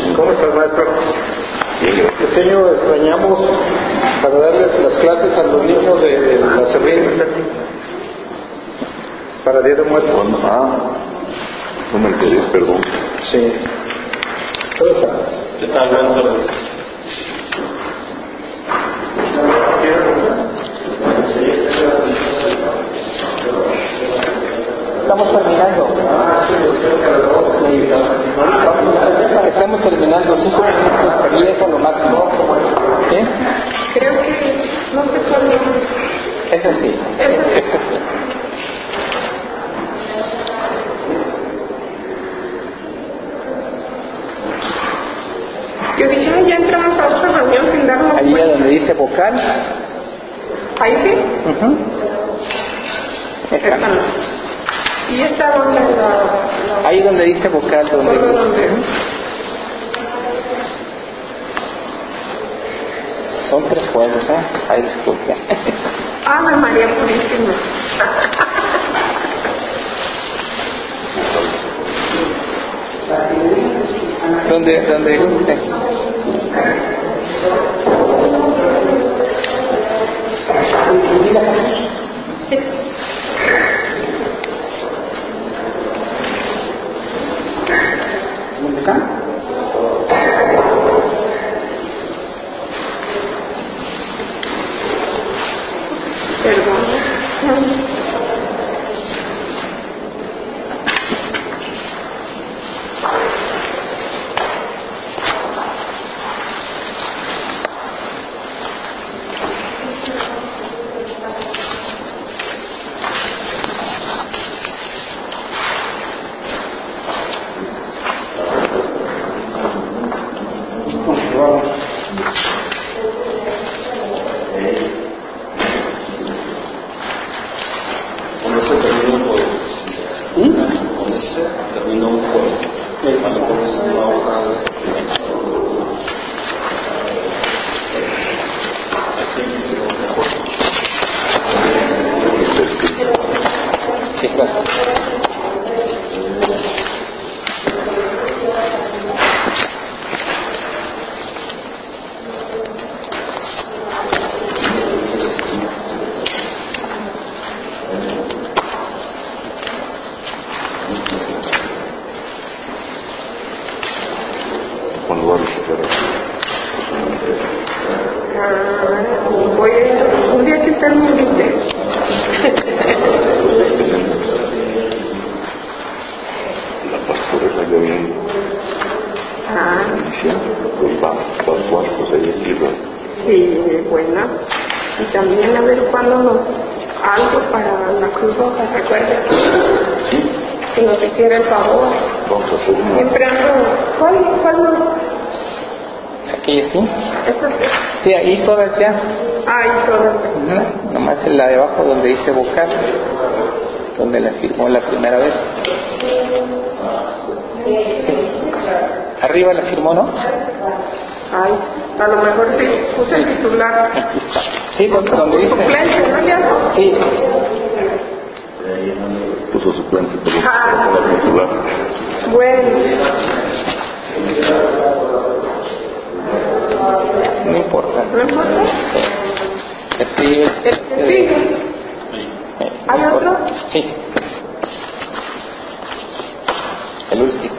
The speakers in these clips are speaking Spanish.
¿Cómo estás, maestro? Este año extrañamos para darles las clases a los niños de la Serrín para Día de Muertos. No me enteré, perdón. Sí. ¿Cómo estás? ¿Qué tal? Buenas tardes. Estamos terminando. Estamos terminando. 5 minutos por día con lo máximo. ¿Sí? Creo que no sé cuál es. Es así. Yo dije, ya entramos a otra reunión sin darnos Ahí cuenta. es donde dice vocal. Ahí sí. Esta. Esta no. Y esta donde la Ahí donde dice vocal. solo donde. Son 3 juegos, ¿eh? Ahí disculpe. Ave María Purísima. ¿Dónde guste? ¿Dónde está? Perdón. Con ese terminó un juego. Con ese terminó un juego. Cuando pones una hoja de esta. Aquí empieza un juego. Sí, claro. Cuando va a visitar Voy a un día que usted me invite. la pastorela ya viene diciendo, pues va a actuar, pues ahí es libre. Sí, bueno. Y también a ver cuándo nos algo para la Cruz Roja, ¿se acuerda? Sí, Que nos hiciera el favor. vamos a hacer una. Siempre ando. ¿Cuál no? Aquí sí. Esta sí. Sí, ahí todas ya. Ay, todas. Nomás en la de abajo donde dice vocal, donde la firmó la primera vez. Sí. Arriba la firmó, ¿no? Ay, a lo mejor sí puse el titular. Aquí está. Sí, donde dice. Suplente, ¿no? Ya. Sí. Puso suplente, pero Ah. la titular. Bueno. No importa. ¿No importa? Sí. El que sigue. ¿Hay otro? Sí. El último.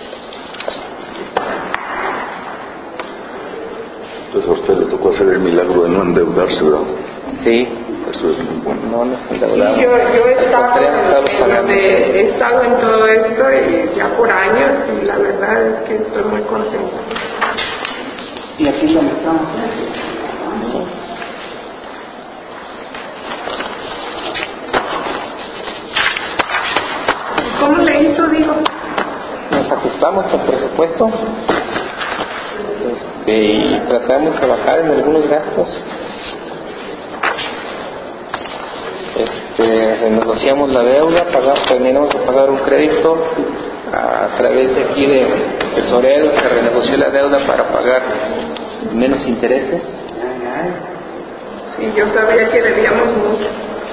Entonces a usted le tocó hacer el milagro de no endeudarse, ¿verdad? Sí. Eso es muy bueno. No nos Sí, endeudamos. yo he Estado pagando. he estado en todo esto y ya por años y la verdad es que estoy muy contenta. Y aquí donde estamos. ¿Cómo le hizo, digo? Nos ajustamos al presupuesto y tratamos de bajar en algunos gastos. Renegociamos la deuda, terminamos de pagar un crédito a través de aquí de tesorero, se renegoció la deuda para pagar menos intereses. Sí, yo sabía que debíamos mucho.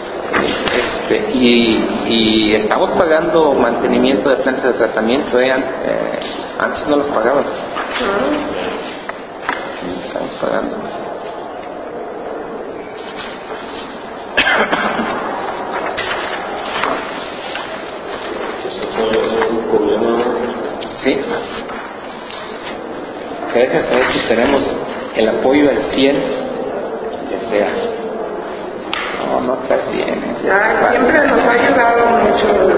Y estamos pagando mantenimiento de plantas de tratamiento, antes no los pagaban. Estamos pagando. Ese fue un problema. Sí. Gracias a eso tenemos el apoyo al 100, ya sea. No está al 100. Siempre nos ha ayudado mucho.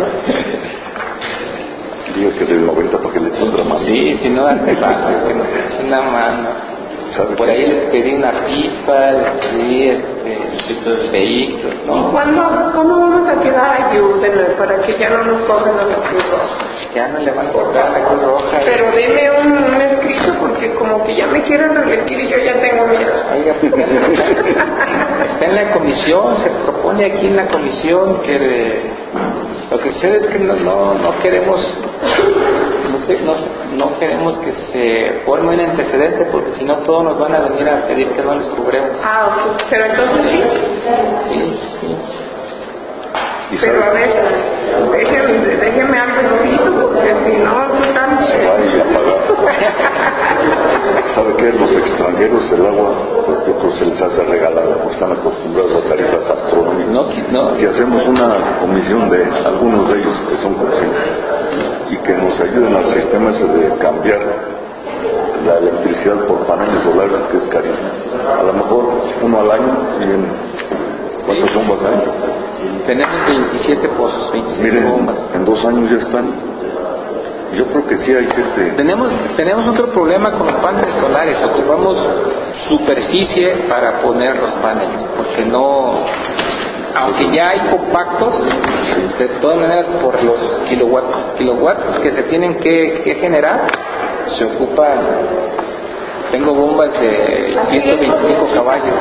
Digo que del 90 para que le echen otra mano. Sí, si no hace falta que nos echen una mano. Por ahí les pedí una pipa, les pedí vehículos, ¿Y ¿no? cuándo vamos a quedar? Ayúdenme para que ya no nos cojan a la Cruz Roja. Ya no le van a cobrar la Cruz Roja. Pero deme un escrito porque como que ya me quieren reelegir y yo ya tengo miedo. Oiga, está en la comisión, se propone aquí en la comisión que lo que sucede es que no queremos no queremos que se forme un antecedente porque si no todos nos van a venir a pedir que no les cobremos. Ok, pero entonces sí. Sí. Pero a ver, déjenme algo escrito porque si no estamos... ¿Sabe qué? Los extranjeros el agua, yo creo que se les hace regalada porque están acostumbrados a tarifas astronómicas. No. Si hacemos una comisión de algunos de ellos que son conscientes y que nos ayuden al sistema ese de cambiar la electricidad por paneles solares, que es carísimo, a lo mejor uno al año, ¿cuántas bombas hay? Tenemos 27 pozos, 27 Miren, bombas. en 2 años ya están. Yo creo que sí hay gente. Tenemos otro problema con los paneles solares. Ocupamos superficie para poner los paneles, porque aunque ya hay compactos, de todas maneras por los kilowatts que se tienen que generar, se ocupan. Tengo bombas de 125 caballos.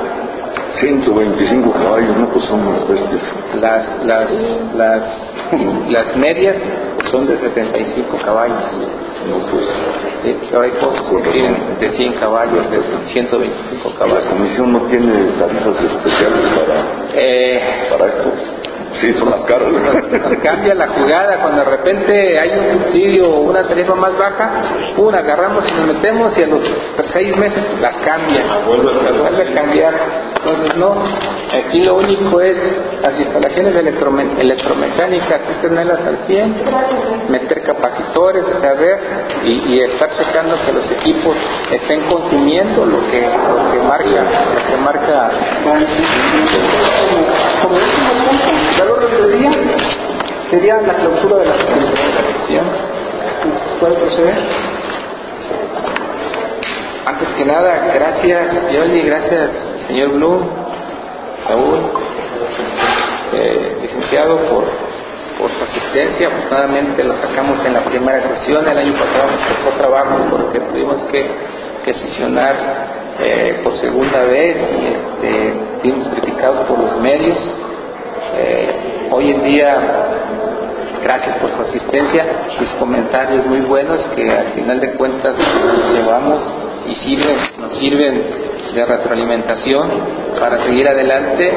125 caballos, no, pues son más bestias. Las medias son de 75 caballos. No, pues. Sí, ahora hay pozos que tienen de 100 caballos, de 125 caballos. La comisión no tiene tarifas especiales para esto. Sí, son las caras. Nos cambia la jugada cuando de repente hay un subsidio o una tarifa más baja, agarramos y nos metemos y a los 6 meses las cambian. Vuelve a cambiar. Entonces no, aquí lo único es las instalaciones electromecánicas, tenerlas al 100, meter capacitores, saber y estar checando que los equipos estén consumiendo lo que marca. Como último punto, ya lo resolvería, sería la clausura de la sesión. ¿Puede proceder? Antes que nada, gracias Yoli, gracias señor Blum, Saúl, licenciado por su asistencia. Afortunadamente lo sacamos en la primera sesión. El año pasado nos costó trabajo porque tuvimos que sesionar por segunda vez y fuimos criticados por los medios. Hoy en día, gracias por su asistencia, sus comentarios muy buenos que al final de cuentas los llevamos y nos sirven de retroalimentación para seguir adelante.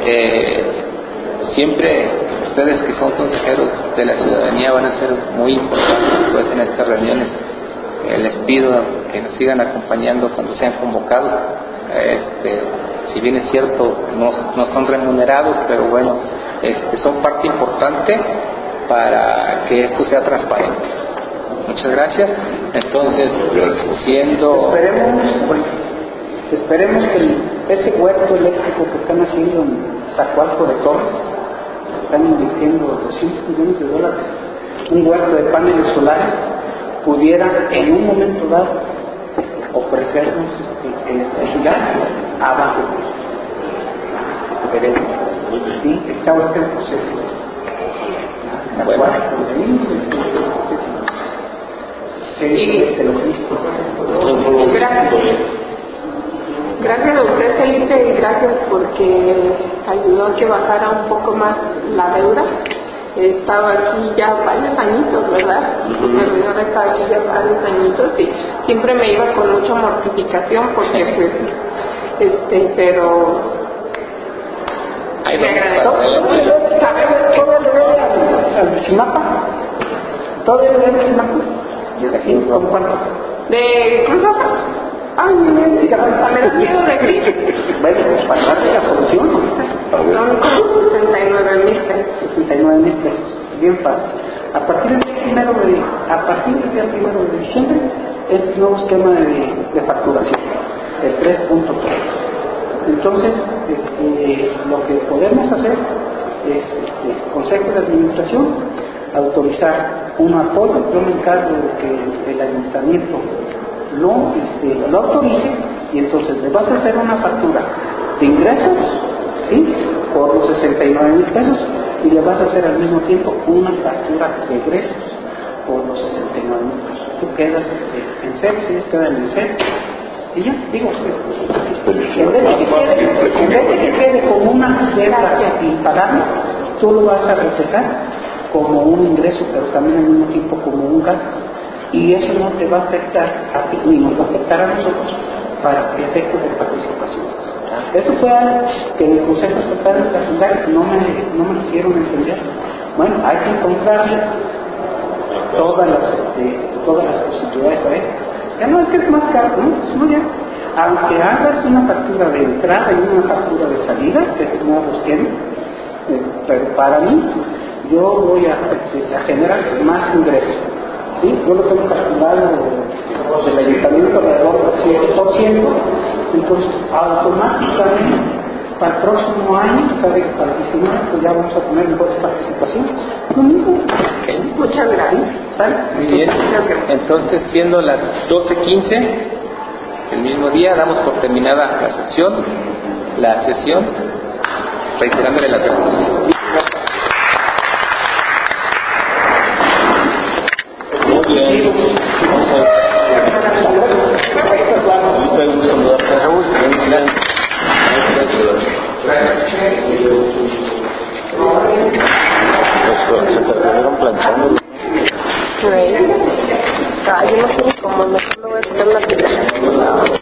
Siempre ustedes que son consejeros de la ciudadanía van a ser muy importantes pues en estas reuniones. Les pido que nos sigan acompañando cuando sean convocados. Si bien es cierto, no son remunerados, pero bueno, son parte importante para que esto sea transparente. Muchas gracias. Entonces, esperemos que ese huerto eléctrico que están haciendo en Zacualco de Torres, están invirtiendo $200 millones, un huerto de paneles solares, pudiera en un momento dado ofrecernos electricidad a bajo costo. Veremos. Sí, está ahorita el proceso. Gracias a usted, Felipe, y gracias porque ayudó a que bajara un poco más la deuda. He estado aquí ya varios añitos, ¿verdad? Mi servidor estaba aquí ya varios añitos y siempre me iba con mucha mortificación porque pues, pero me agradezco. Todo el debe al Chinapa. Todo el debe al Chinapa. ¿Con cuánto? de Cruz Roja. Ay, me da miedo de ti. Bueno, para darle la solución, Son como 69,000 pesos. 69,000 pesos, bien fácil. A partir del día 1 de diciembre, es nuevo esquema de facturación, el 3.3. Entonces, lo que podemos hacer es, Consejo de Administración, autorizar un apoyo. Yo me encargo de que el ayuntamiento lo autorice, y entonces le vas a hacer una factura de ingresos, ¿sí?, por los 69,000 pesos, y le vas a hacer al mismo tiempo una factura de egresos por los 69,000 pesos. Tú quedas en cero, tienes que quedar en cero, y ya, digo, en vez de que quede como una deuda impagable, tú lo vas a reflejar como un ingreso, pero también al mismo tiempo como un gasto, y eso no te va a afectar a ti, ni nos va a afectar a nosotros para efectos de participación. Eso fue algo que en el Consejo Estatal de Hacienda no me quisieron entender. Bueno, hay que encontrarle todas las posibilidades a esto. Ya no es que es más caro, no, ya. Aunque hagas una factura de entrada y una factura de salida, que es nuevo esquema, pero para mí, yo voy a generar más ingresos. ¿Sí? Yo lo tengo calculado del ayuntamiento alrededor del 7%, entonces automáticamente para el próximo año, sabe que para el 19 pues ya vamos a tener mejores participaciones. Lo mismo. Muchas gracias. ¿Sale? Muy bien. Entonces, siendo las 12:15, el mismo día damos por terminada la sesión, reiterándole las gracias.